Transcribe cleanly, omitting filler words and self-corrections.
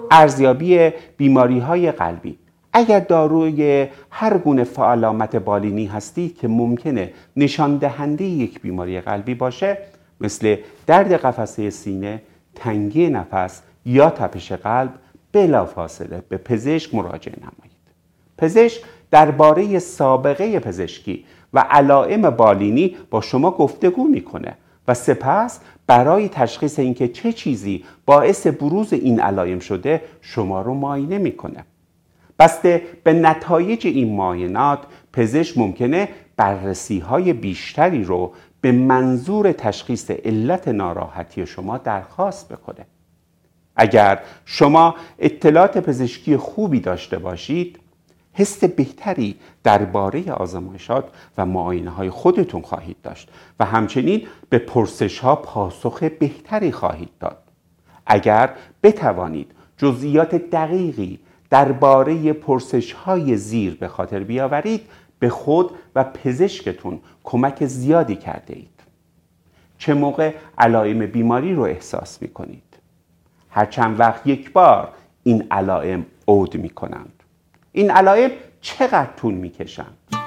ارزیابی بیماری‌های قلبی. اگر داروی هر گونه فعالامت بالینی هستید که ممکنه نشان دهنده یک بیماری قلبی باشه، مثل درد قفسه سینه، تنگی نفس یا تپش قلب، بلافاصله به پزشک مراجعه نمایید. پزشک درباره سابقه پزشکی و علائم بالینی با شما گفتگو میکنه و سپس برای تشخیص اینکه چه چیزی باعث بروز این علائم شده شما رو معاینه میکنه. بسته به نتایج این معاینات پزشک ممکنه بررسی‌های بیشتری رو به منظور تشخیص علت ناراحتی شما درخواست بکنه. اگر شما اطلاعات پزشکی خوبی داشته باشید، حس بهتری درباره آزمایشات و معاینه‌های خودتون خواهید داشت و همچنین به پرسش‌ها پاسخ بهتری خواهید داد. اگر بتوانید جزئیات دقیقی درباره پرسش‌های زیر به خاطر بیاورید، به خود و پزشکتون کمک زیادی کرده اید. چه موقع علائم بیماری رو احساس می‌کنید؟ هر چند وقت یک بار این علائم عود می‌کنند؟ این علائم چقدر طول می‌کشند؟